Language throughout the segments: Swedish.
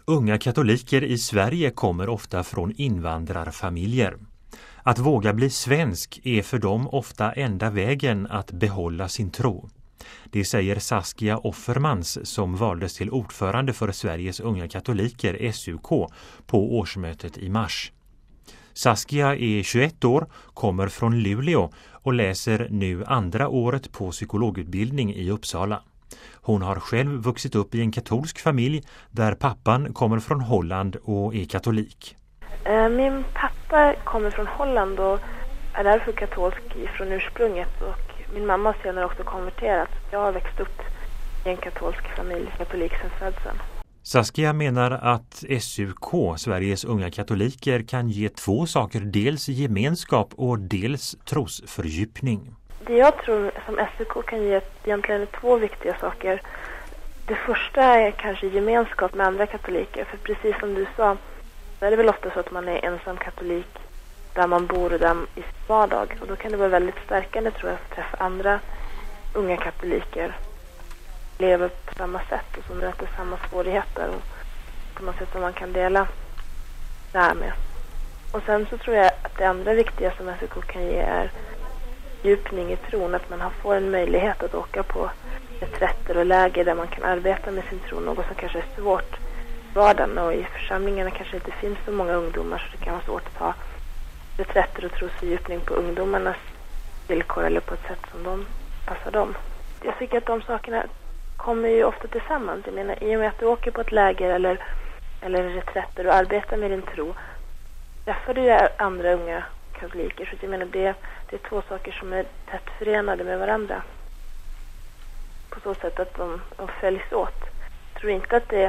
Unga katoliker i Sverige kommer ofta från invandrarfamiljer. Att våga bli svensk är för dem ofta enda vägen att behålla sin tro. Det säger Saskia Offermans som valdes till ordförande för Sveriges unga katoliker SUK på årsmötet i mars. Saskia är 21 år, kommer från Luleå och läser nu andra året på psykologutbildning i Uppsala. Hon har själv vuxit upp i en katolsk familj där pappan kommer från Holland och är katolik. Min pappa kommer från Holland och är därför katolsk från ursprunget, och min mamma har senare också konverterat. Jag har växt upp i en katolsk familj, katolik sedan födseln. Saskia menar att SUK, Sveriges unga katoliker, kan ge två saker, dels gemenskap och dels trosfördjupning. Det jag tror som SUK kan ge egentligen är två viktiga saker. Det första är kanske gemenskap med andra katoliker, för precis som du sa så är det väl ofta så att man är ensam katolik där man bor och där i sin vardag, och då kan det vara väldigt stärkande, tror jag, att träffa andra unga katoliker, lever på samma sätt och som möter samma svårigheter och på något sätt som man kan dela det här med. Och sen så tror jag att det andra viktiga som SUK kan ge är djupning i tron, att man får en möjlighet att åka på reträtter och läger där man kan arbeta med sin tro, något som kanske är svårt i vardagen, och i församlingarna kanske inte finns så många ungdomar, så det kan vara svårt att ha reträtter och trosfördjupning på ungdomarnas villkor eller på ett sätt som de passar dem. Jag tycker att de sakerna kommer ju ofta tillsammans. Jag menar, i och med att du åker på ett läger eller reträtter och arbetar med din tro, träffar du andra unga katoliker. Så jag menar, det är två saker som är tätt förenade med varandra. På så sätt att de följs åt. Jag tror inte att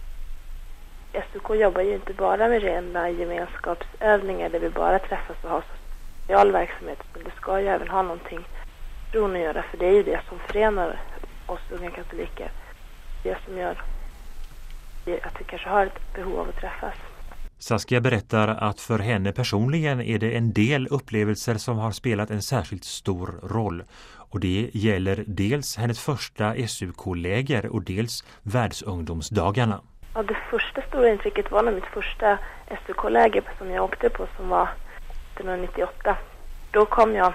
SUK jobbar ju inte bara med rena gemenskapsövningar där vi bara träffas och har social verksamhet, men det ska ju även ha någonting tron att göra, för det är ju det som förenar oss unga katoliker. Det som gör att vi kanske har ett behov av att träffas. Saskia berättar att för henne personligen är det en del upplevelser som har spelat en särskilt stor roll. Och det gäller dels hennes första SUK-läger och dels världsungdomsdagarna. Ja, det första stora intrycket var mitt första SUK-läger som jag åkte på, som var 1998. Då kom jag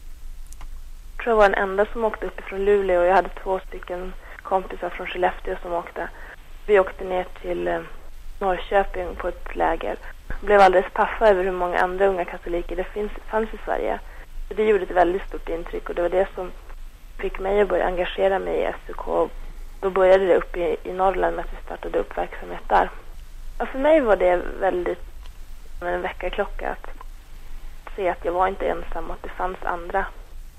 tror jag var den enda som åkte uppifrån Luleå, och jag hade 2 stycken kompisar från Skellefteå som åkte. Vi åkte ner till Norrköping på ett läger. Jag blev alldeles paffa över hur många andra unga katoliker det fanns i Sverige. Så det gjorde ett väldigt stort intryck, och det var det som fick mig att börja engagera mig i SUK. Då började det uppe i Norrland med att vi startade upp verksamhet där. Och för mig var det väldigt en väckarklocka att se att jag var inte ensam, att det fanns andra.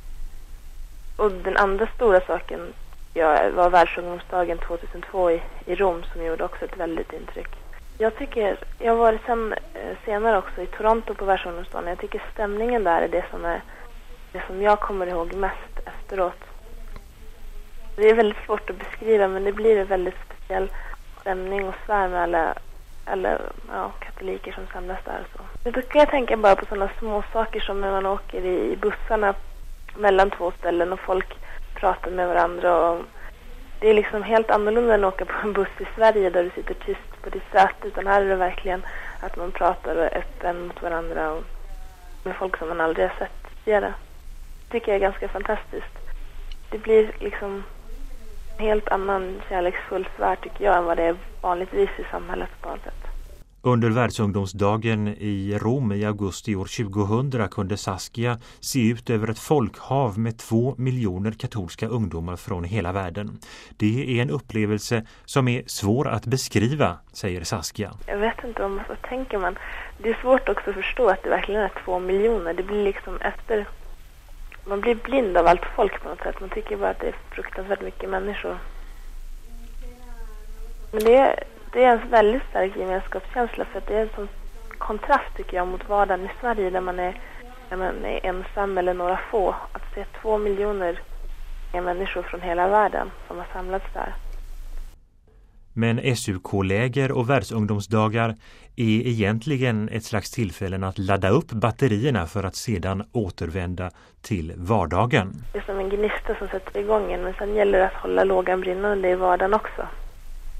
Och den andra stora saken var världsungdomsdagen 2002 i Rom, som gjorde också ett väldigt intryck. Jag har varit senare också i Toronto på världsungdomsdagen. Jag tycker stämningen där är det som jag kommer ihåg mest efteråt. Det är väldigt svårt att beskriva, men det blir en väldigt speciell stämning och svär med alla katoliker som samlas där. Och så. Då kan jag tänka bara på sådana små saker som när man åker i bussarna mellan 2 ställen och folk pratar med varandra. Och det är liksom helt annorlunda än att åka på en buss i Sverige där du sitter tyst på ditt säte, utan här är det verkligen att man pratar och är öppen mot varandra och med folk som man aldrig har sett tidigare. Det tycker jag är ganska fantastiskt. Det blir liksom en helt annan kärleksfull svär, tycker jag, än vad det är vanligtvis i samhället på något sätt. Under världsungdomsdagen i Rom i augusti år 2000 kunde Saskia se ut över ett folkhav med 2 miljoner katolska ungdomar från hela världen. Det är en upplevelse som är svår att beskriva, säger Saskia. Jag vet inte vad tänker man. Det är svårt också att förstå att det verkligen är 2 miljoner. Det blir liksom man blir blind av allt folk på något sätt. Man tycker bara att det är fruktansvärt mycket människor. Men det är en väldigt stark gemenskapskänsla, för att det är en sån kontrast, tycker jag, mot vardagen i Sverige där man är ensam eller några få. Att se 2 miljoner människor från hela världen som har samlats där. Men SUK-läger och världsungdomsdagar är egentligen ett slags tillfällen att ladda upp batterierna för att sedan återvända till vardagen. Det är som en gnista som sätter igång en, men sen gäller det att hålla lågan brinnande i vardagen också.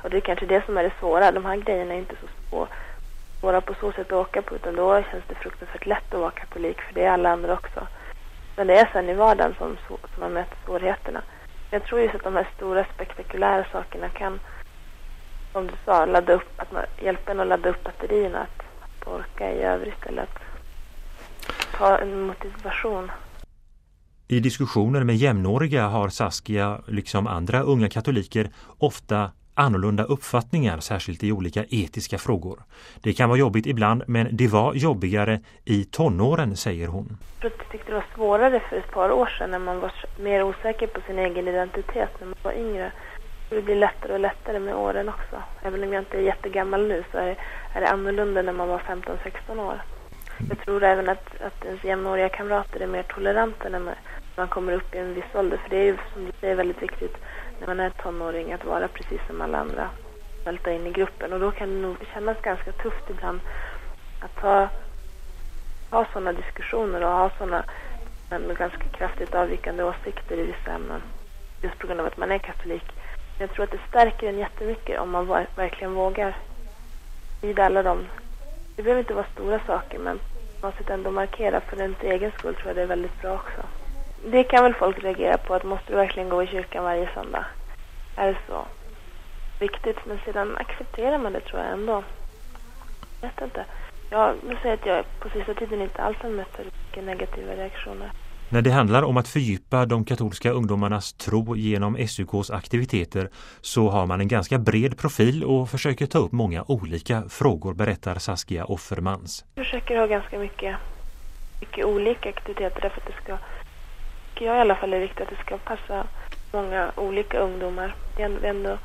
Och det är kanske det som är det svåra. De här grejerna är inte så svåra på så sätt att åka på, utan då känns det fruktansvärt lätt att vara katolik, för det är alla andra också. Men det är sen i vardagen som man möter svårigheterna. Jag tror just att de här stora spektakulära sakerna kan, som du sa, hjälpa en att ladda upp batterierna, att orka i övrigt, eller att ha en motivation. I diskussioner med jämnåriga har Saskia, liksom andra unga katoliker, ofta annorlunda uppfattningar, särskilt i olika etiska frågor. Det kan vara jobbigt ibland, men det var jobbigare i tonåren, säger hon. Jag tyckte det var svårare för ett par år sedan, när man var mer osäker på sin egen identitet när man var yngre. Det blir lättare och lättare med åren också. Även om jag inte är jättegammal nu, så är det annorlunda när man var 15-16 år. Jag tror även att ens jämnåriga kamrater är mer toleranta när man kommer upp i en viss ålder. För det är ju, som du säger, väldigt viktigt när man är tonåring att vara precis som alla andra, välta in i gruppen. Och då kan det nog kännas ganska tufft ibland att ha sådana diskussioner och ha sådana ganska kraftigt avvikande åsikter i vissa ämnen, just på grund av att man är katolik. Jag tror att det stärker en jättemycket om man verkligen vågar vid alla dem. Det behöver inte vara stora saker, men man måste ändå markera för ens egen skull, tror jag det är väldigt bra också. Det kan väl folk reagera på, att måste du verkligen gå i kyrkan varje söndag? Är det så viktigt? Men sedan accepterar man det, tror jag ändå. Jag vet inte. Jag vill säga att jag på sista tiden inte alls har mött mycket negativa reaktioner. När det handlar om att fördjupa de katolska ungdomarnas tro genom SUKs aktiviteter så har man en ganska bred profil och försöker ta upp många olika frågor, berättar Saskia Offermans. Jag försöker ha ganska mycket olika aktiviteter, därför att det ska, jag i alla fall är viktigt att det ska passa många olika ungdomar. Det är ändå,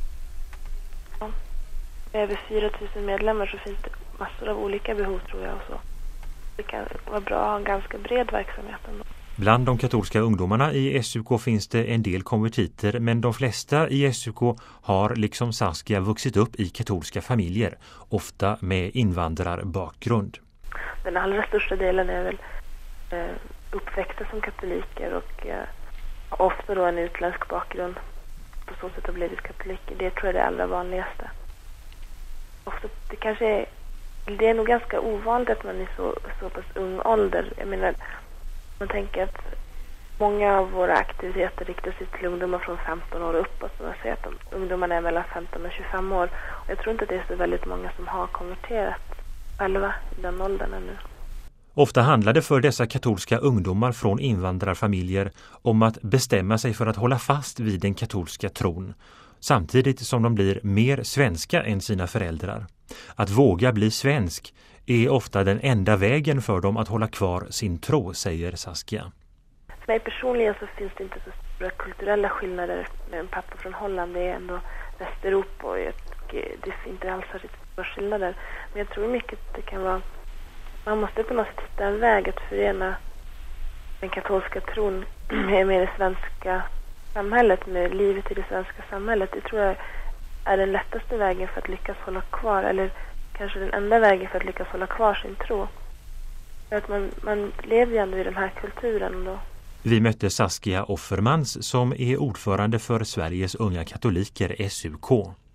med över 4 000 medlemmar så finns det massor av olika behov, tror jag. Och så. Det kan vara bra att ha en ganska bred verksamhet ändå. Bland de katolska ungdomarna i SUK finns det en del konvertiter, men de flesta i SUK har liksom Saskia vuxit upp i katolska familjer, ofta med invandrarbakgrund. Den allra största delen är väl uppväxta som katoliker och ofta då en utländsk bakgrund, på så sätt har blivit katoliker. Det tror jag är det allra vanligaste. Ofta, det är nog ganska ovanligt att man är så pass ung ålder. Jag menar, man tänker att många av våra aktiviteter riktar sig till ungdomar från 15 år och uppåt. Man säger att ungdomarna är mellan 15 och 25 år. Och jag tror inte att det är så väldigt många som har konverterat själva i den åldern ännu. Ofta handlar det för dessa katolska ungdomar från invandrarfamiljer om att bestämma sig för att hålla fast vid den katolska tron, samtidigt som de blir mer svenska än sina föräldrar. Att våga bli svensk är ofta den enda vägen för dem att hålla kvar sin tro, säger Saskia. För mig personligen så finns det inte så stora kulturella skillnader med en pappa från Holland. Det är ändå Västeuropa och det är inte alls så stora skillnader. Men jag tror mycket att det kan vara, man måste på något sätt hitta en väg att förena den katolska tron med det svenska samhället, med livet i det svenska samhället. Det tror jag är den lättaste vägen för att lyckas hålla kvar, eller kanske den enda vägen för att lyckas hålla kvar sin tro. För att man lever ju ändå i den här kulturen då. Vi mötte Saskia Offermans som är ordförande för Sveriges unga katoliker, SUK.